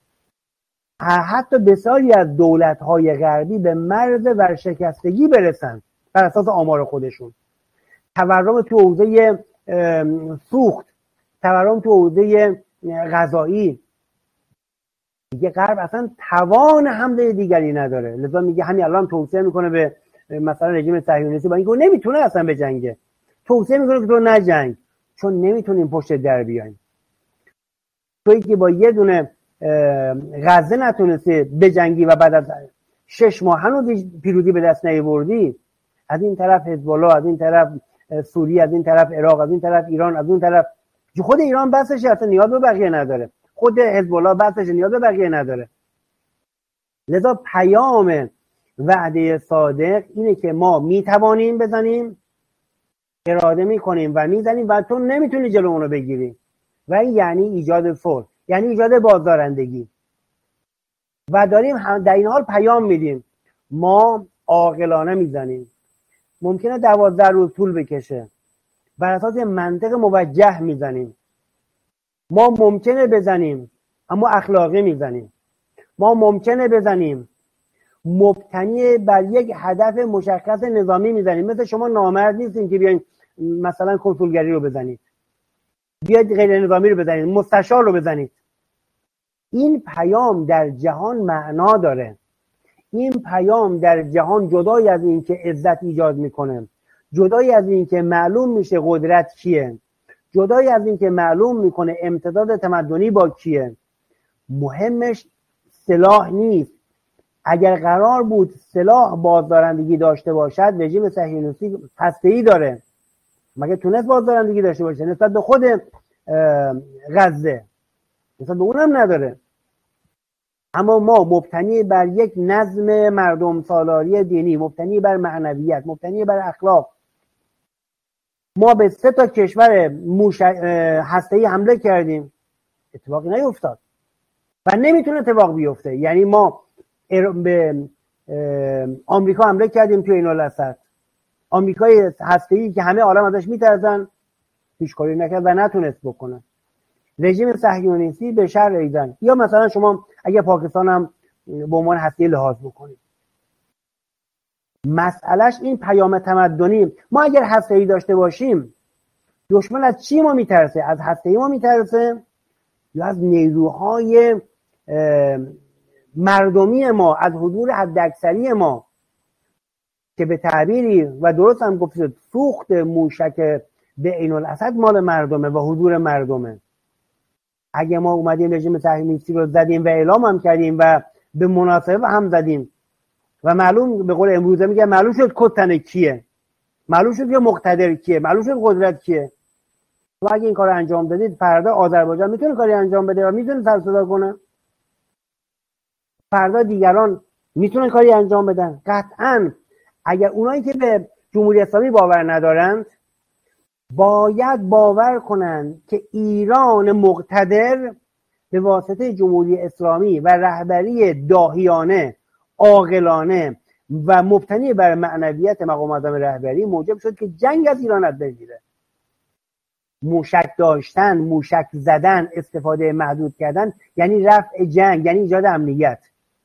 حتی بسیاری از دولت‌های غربی به مرز ورشکستگی برسن بر اساس آمار خودشون. تورم تو حوزه سوخت، تورم تو حوزه غذایی. دیگه غرب اصلا توان حمله دیگری نداره، لذا میگه همین الان توصیه میکنه به مثلا رژیم صهیونیستی با اینکه نمیتونه اصلا به جنگه، توصیه میکنه که تو نجنگ چون نمیتونیم پشت در بیایم. تویی که با یه دونه غزه نتونستی به جنگی و بعد از شش ماه هنوز پیروزی به دست نیاوردی، از این طرف حزب الله، از این طرف سوریه، از این طرف عراق، از این طرف ایران، از اون طرف خود ایران بسش اصلا نیاز به بقیه نداره، خود حزب الله بسش نیاز به بقیه نداره. لذا پیام وعده صادق اینه که ما میتوانیم بزنیم، اراده میکنیم و میزنیم و تو نمیتونی جلو اونو بگیری. و این یعنی ایجاد صلح، یعنی ایجاد بازدارندگی. و داریم در این حال پیام میدیم ما عاقلانه میزنیم، ممکنه دوازده روز طول بکشه، بر اساس منطق موجه میزنیم. ما ممکنه بزنیم اما اخلاقی میزنیم. ما ممکنه بزنیم مبتنی بر یک هدف مشخص نظامی میزنیم. مثل شما نامرد نیستین که بیاین مثلا کنسولگری رو بزنید، بیاید غیر نظامی رو بزنید، مستشار رو بزنید. این پیام در جهان معنا داره. این پیام در جهان جدای از این که عزت ایجاد میکنه، جدای از این که معلوم میشه قدرت کیه، جدای از این که معلوم میکنه امتداد تمدنی با کیه، مهمش سلاح نیست. اگر قرار بود سلاح بازدارندگی داشته باشد، رژیم صهیونیستی هسته‌ای داره، مگه تونست بازدارندگی داشته باشه؟ نسبت به خود غزه نسبت به اونم نداره. اما ما مبتنی بر یک نظم مردم سالاری دینی، مبتنی بر معنویت، مبتنی بر اخلاق، ما به سه تا کشور هسته‌ای حمله کردیم، اتفاقی نیفتاد و نمیتونه اتفاق بیفته. یعنی ما به آمریکا حمله کردیم توی این الوسط، آمریکای هسته‌ای که همه عالم ازش میترسن، هیچ کاری نکرد و نتونست بکنه. رژیم صهیونیستی به شر ایزن. یا مثلا شما اگه پاکستان هم به عنوان هسته‌ای لحاظ بکنید، مسئلهش این پیام تمدنی. ما اگر هسته‌ای داشته باشیم، دشمن از چی ما میترسه؟ از هسته‌ای ما میترسه یا از نیروهای مردمی ما، از حضور حداکثری ما که به تعبیری و درست هم گفتید سوخت موشک به عین الاسد مال مردمه و حضور مردمه. اگه ما اومدیم رژیم صهیونیستی رو زدیم و اعلام هم کردیم و به مناسبه هم زدیم و معلوم به قول امروزه میگه معلوم شد کتن کیه، معلوم شد که مقتدر کیه، معلوم شد قدرت کیه. و اگه این کار انجام دادید، فردا آذربایجان میتونه کاری انجام بده و میتونه سر صدا کنه، فردا دیگران میتونن کاری انجام بدن. قطعاً اگر اونایی که به جمهوری اسلامی باور ندارند باید باور کنند که ایران مقتدر به واسطه جمهوری اسلامی و رهبری داهیانه، عاقلانه و مبتنی بر معنویت مقام اعظم رهبری موجب شد که جنگ از ایران از بین بره. موشک داشتن، موشک زدن، استفاده محدود کردن یعنی رفع جنگ، یعنی ایجاد امنیت.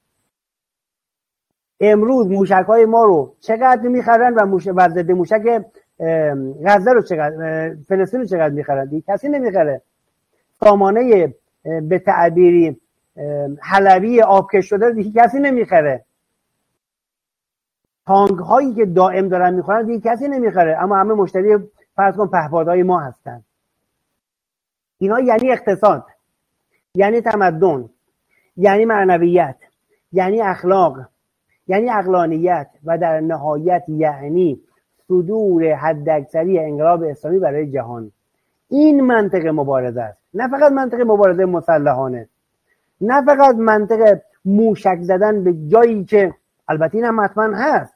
امروز موشک های ما رو چقدر میخرن و موشک و ضد موشک غزه رو چقدر، فلسطین رو چقدر میخرن؟ دیگه کسی نمیخره. سامانه به تعبیری حلبی آبکش شده دیگه کسی نمیخره. تانک هایی که دائم دارن میخورن دیگه کسی نمیخره، اما همه مشتری فرض کن پهپادهای ما هستن. اینا یعنی اقتصاد، یعنی تمدن، یعنی معنویت، یعنی اخلاق، یعنی عقلانیت و در نهایت یعنی صدور حداکثری انقلاب اسلامی برای جهان. این منطق مبارزه است، نه فقط منطق مبارزه مسلحانه، نه فقط منطق موشک زدن به جایی که البته این هم حتما هست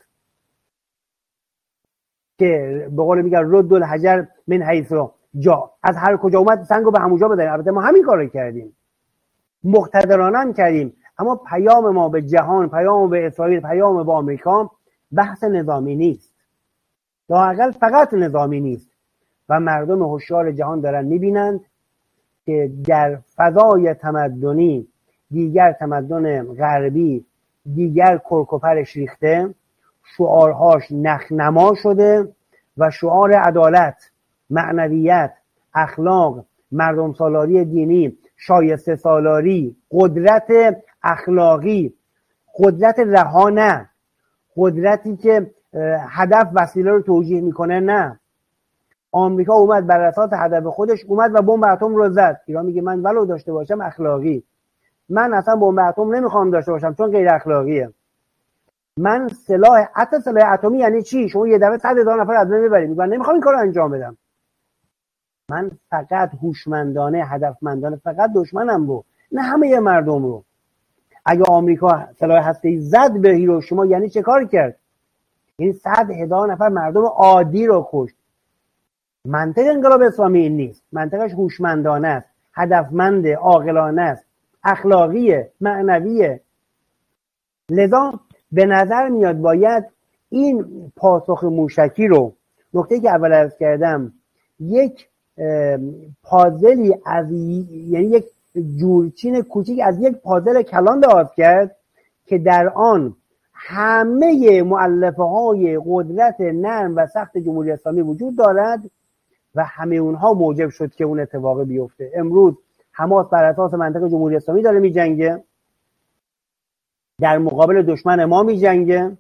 که به قول میگن رد الحجر من حیث جا، از هر کجا اومد سنگو به همونجا بزنیم. البته ما همین کارو کردیم، مقتدرانه هم کردیم، اما پیام ما به جهان، پیام ما به اسرائیل، پیام به آمریکا بحث نظامی نیست، لااقل فقط نظامی نیست. و مردم هوشیار جهان دارن میبینند که در فضای تمدنی دیگر تمدن غربی دیگر کرکوپرش ریخته، شعارهاش نخنما شده و شعار عدالت، معنویت، اخلاق، مردم سالاری دینی، شایسته سالاری، قدرت اخلاقی، قدرت رها نه، قدرتی که هدف وسیله رو توجیه میکنه نه. آمریکا اومد بر اساس هدف خودش اومد و بمب اتم رو زد. ایران میگه من ولو داشته باشم اخلاقی، من اصلا بمب اتم نمیخوام داشته باشم چون غیر اخلاقیه. من سلاح، حتی سلاح اتمی یعنی چی؟ شما یه دفعه صد هزار نفر از بین میبرید، میگن نمیخوام این کارو انجام بدم. من فقط هوشمندانه هدفمندانه فقط دشمنم رو، نه همه مردم رو. اگه آمریکا سلاح هسته‌ای زد به هیروشیما یعنی چه کار کرد؟ یعنی صد هزار نفر مردم عادی رو کشت. منطق انقلاب اسلامی این نیست. منطقش هوشمندانه است، هدفمند، عاقلانه است، اخلاقیه، معنویه. لذا به نظر میاد باید این پاسخ موشکی رو، نکته که اول عرض کردم، یک پازلی از یعنی یک جورچین کوچیک از یک پازل کلان لحاظ کرد که در آن همه مؤلفه های قدرت نرم و سخت جمهوری اسلامی وجود دارد و همه اونها موجب شد که اون اتفاق بیفته. امروز حماس بر اساس منطق جمهوری اسلامی داره می جنگه، در مقابل دشمن ما می جنگه.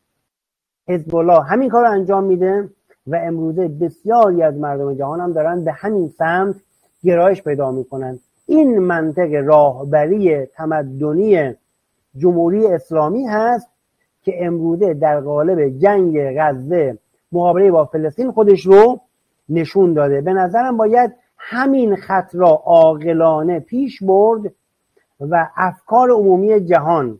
حزب الله همین کار رو انجام میده و امروزه بسیاری از مردم جهان هم دارن به همین سمت گرایش پیدا میکنن. این منطق راهبری تمدنی جمهوری اسلامی هست که امروزه در قالب جنگ غزه مقابله با فلسطین خودش رو نشون داده. به نظرم باید همین خط را عاقلانه پیش برد و افکار عمومی جهان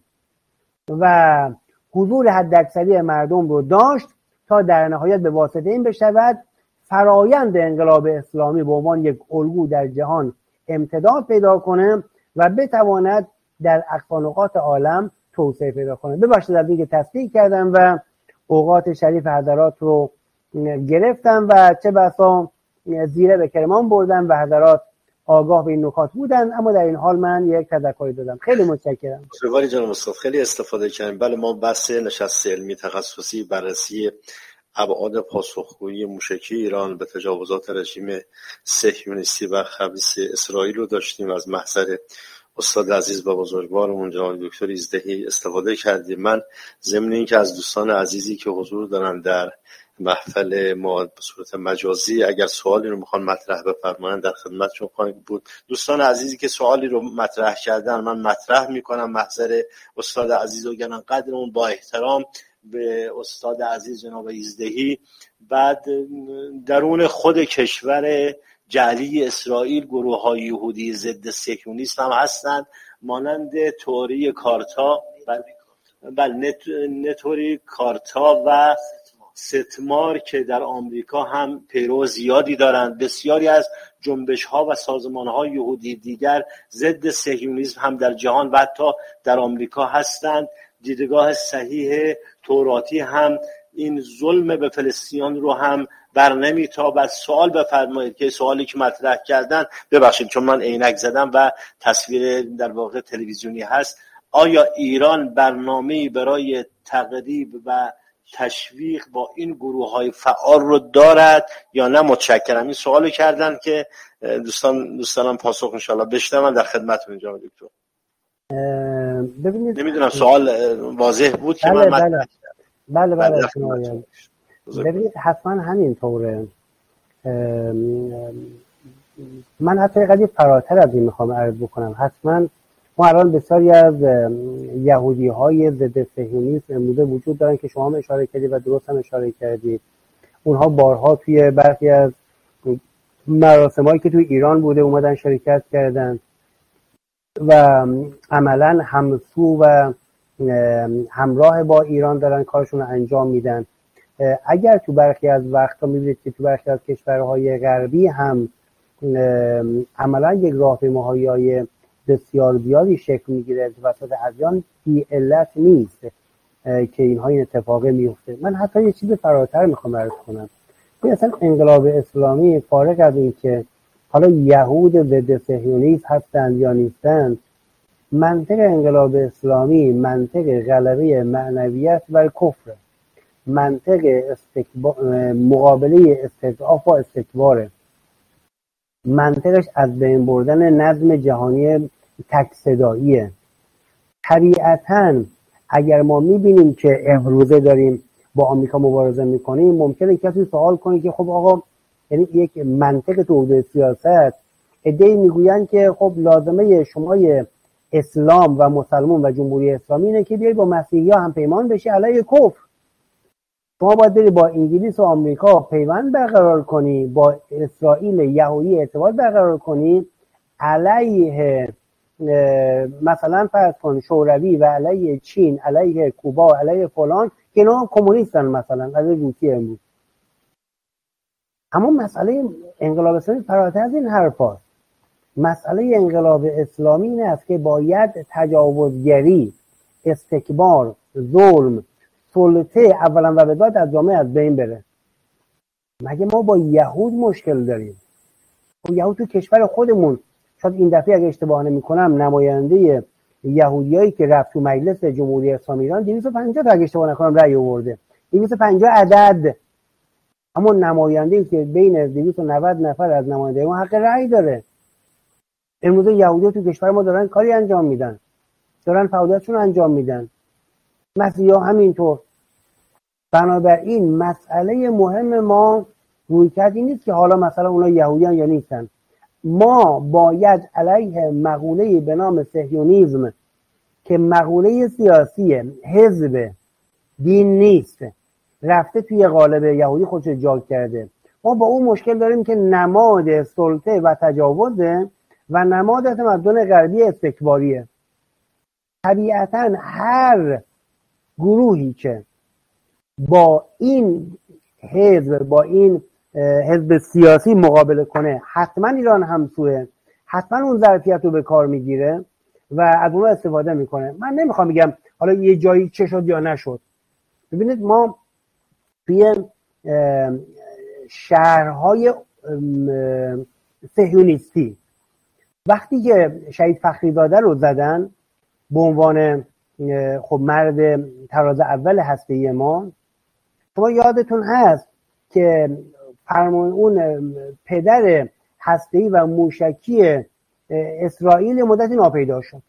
و حضور حداکثری مردم رو داشت تا در نهایت به واسطه این بشود فرایند انقلاب اسلامی به عنوان یک الگو در جهان امتداد پیدا کنه و بتواند در اقصا نقاط عالم توسعه پیدا کنه. ببخشید از اینکه تصدیق کردم و اوقات شریف حضرات رو گرفتم و چه بسا زیره به کرمان بردم و حضرات آگاه به این نکات بودن، اما در این حال من یک تذکری دادم. خیلی متشکرم. بسیار جناب استاد، خیلی استفاده کردیم. بله، ما بحث نشست علمی تخصصی بررسی ابعاد پاسخگویی موشکی ایران به تجاوزات رژیم صهیونیستی و خبیث اسرائیل رو داشتیم. از محضر استاد عزیز و بزرگوارمون جناب دکتر ایزدهی استفاده کردیم. من ضمن اینکه از دوستان عزیزی که حضور دارن در محفل ما به صورت مجازی اگر سوالی رو میخوان مطرح بفرماین در خدمتشون خواهیم بود. دوستان عزیزی که سوالی رو مطرح کردن من مطرح میکنم محضر استاد عزیز و گران قدرمون با احترام به استاد عزیز جناب ایزدهی. بعد درون خود کشور جعلی اسرائیل گروه های یهودی ضد صهیونیست هم هستند، مانند توری کارتا بل نت نتوری کارتا و ستمار که در آمریکا هم پیرو زیادی دارند. بسیاری از جنبش ها و سازمان های یهودی دیگر ضد صهیونیسم هم در جهان و حتی در آمریکا هستند. دیدگاه صحیح توراتی هم این ظلم به فلسطینیان رو هم بر نمیتابد. سوال بفرمایید که سوالی که مطرح کردن، ببخشید چون من عینک زدم و تصویر در واقع تلویزیونی هست، آیا ایران برنامه‌ای برای تقریب و تشویق با این گروه های فعال رو دارد یا نه؟ متشکرم. این سوالو کردن که دوستان دوستانم پاسخ انشالله بشنون. در خدمتتون جناب دکتر. ببینید، نمیدونم سوال واضح بود که بله من بله بله بله, بله. ببینید حتما همین طوره. من حتی قدری فراتر از این میخوام عرض بکنم. حتما ما الان بسیاری از یهودی های ضد صهیونیسم امروزه وجود دارن که شما هم اشاره کردید و درست هم اشاره کردید. اونها بارها توی برخی از مراسمایی که توی ایران بوده اومدن شرکت کردن و عملا همسو و همراه با ایران دارن کارشون رو انجام میدن. اگر تو برخی از وقتا میبینید که تو برخی از کشورهای غربی هم عملا یک راهپیماهای بسیار زیادی شکل میگیره توسط ادیان، بی علت نیست که اینها این اتفاق میفته. من حتی یه چیز فراتر میخوام عرض کنم. این اصلا انقلاب اسلامی فارغ از این که حالا یهود ضد صهیونیسم هستند یا نیستند، منطق انقلاب اسلامی منطق غلبه معنویت بر کفر، منطق استکبار، مقابله استضعاف و استکباره، منطقش از بین بردن نظم جهانی تک صداییه. طبیعتاً اگر ما میبینیم که امروزه داریم با آمریکا مبارزه میکنیم، ممکنه کسی سوال کنه که خب آقا، یعنی یک منطق تو حوزه سیاست عده‌ای میگویند که خب لازمه شمای اسلام و مسلمان و جمهوری اسلامی اینه که بیای با مسیحی‌ها هم پیمان بشی علیه کفر. شما باید بری با انگلیس و آمریکا پیوند برقرار کنی، با اسرائیل یهودی ارتباط برقرار کنی، علیه مثلا فرض کن شوروی و علیه چین، علیه کوبا، علیه فلان که اینا کمونیستن مثلا از روسیه امروز. اما مسئله انقلاب اسلامی فراتر از این حرف هست. مسئله انقلاب اسلامی این است که باید تجاوزگری، استکبار، ظلم، سلطه اولا و بعد از جامعه از بین بره. مگه ما با یهود مشکل داریم؟ با یهود تو کشور خودمون، شاید این دفعه اگه اشتباه نمی‌کنم نماینده یهودیایی که رفت تو مجلس جمهوری اسلامی ایران دویست و پنجاه تا اگه اشتباه نکنم رأی آورده، دویست و پنجاه عدد. اما نماینده‌ای که بین دویست و نود نفر از نماینده ما حق رأی داره. امروز یهودی‌ها تو کشور ما دارن کاری انجام میدن، دارن فعالیتشون انجام میدن، مسیحا همینطور. بنابراین مسئله مهم ما رویکرد این نیست که حالا مثلا اونا یهودیان یا نیستن. ما باید علیه مقوله به نام صهیونیسم که مقوله سیاسی حزب دین نیست، رفته توی قالب یهودی خودش جا کرده، ما با اون مشکل داریم که نماد سلطه و تجاوزه و نماد تمدن غربی استکباریه. طبیعتاً هر گروهی که با این حزب با این حزب سیاسی مقابله کنه حتما ایران همسوه، حتما اون ظرفیت رو به کار میگیره و از اونها استفاده میکنه. من نمیخوام بگم حالا یه جایی چه شد یا نشد. ببینید ما توی شهرهای صهیونیستی وقتی که شهید فخریزاده رو زدن به عنوان خب مرد تراز اول هسته‌ای ما، شما یادتون هست که فرمان اون پدر هسته‌ای و موشکی اسرائیل مدتی ناپیدا شد.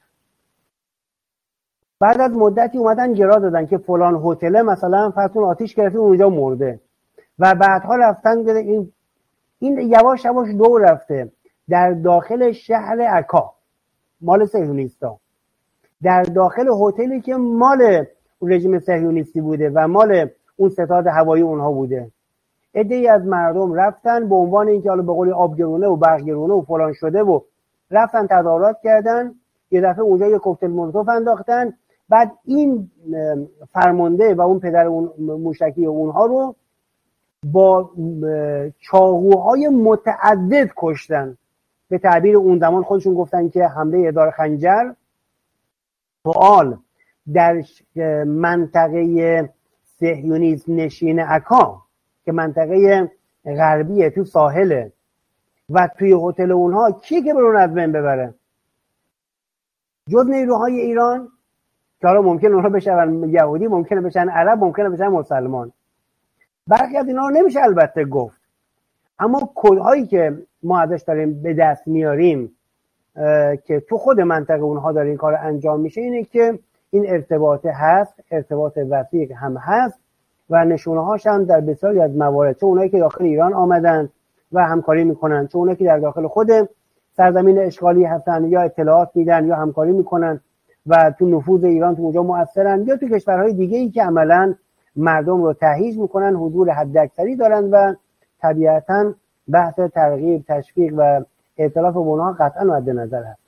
بعد از مدتی اومدن جرا دادن که فلان هتل مثلا فرسون آتیش گرفته اونجا مرده و بعدها رفتن این این یواش یواش دور رفته در داخل شهر عکا مال صهیونیستا، در داخل هتلی که مال رژیم صهیونیستی بوده و مال اون ستاد هوایی اونها بوده. عده‌ای از مردم رفتن به عنوان اینکه حالا به قولی آبگرونه و برقگرونه و فلان شده و رفتن تظاهرات کردن، یه دفعه اونجا یه کوکتل مولوتوف انداختن. بعد این فرمانده و اون پدر اون موشکی اونها رو با چاقوهای متعدد کشتن. به تعبیر اون زمان خودشون گفتن که حمله اداره خنجر. سوال در منطقه صهیونیسم نشین عکا که منطقه غربیه تو ساحله و توی هتل اونها کی که برون از بین ببره جز نیروهای ایران که حالا ممکنه اونها بشن یهودی، ممکنه بشن عرب، ممکنه بشن مسلمان. برخی از اینا رو نمیشه البته گفت، اما کدهایی که ما ازش داریم به دست میاریم که تو خود منطقه اونها داره این کار انجام میشه اینه که این ارتباط هست، ارتباط وثیق هم هست و نشونه هاش هم در بسیاری از موارد، چون اونایی که داخل ایران آمدن و همکاری میکنن، چون اونایی که در داخل خود سرزمین اشغالی هستن یا اطلاعات میدن یا همکاری میکنن و تو نفوذ ایران تو اونجا مؤثرن، یا تو کشورهای دیگه ای که عملاً مردم رو تهییج میکنن، حضور حداکثری دارن و طبیعتاً بحث ترغیب، تشویق و ائتلاف با اونها قطعاً مد نظر هست.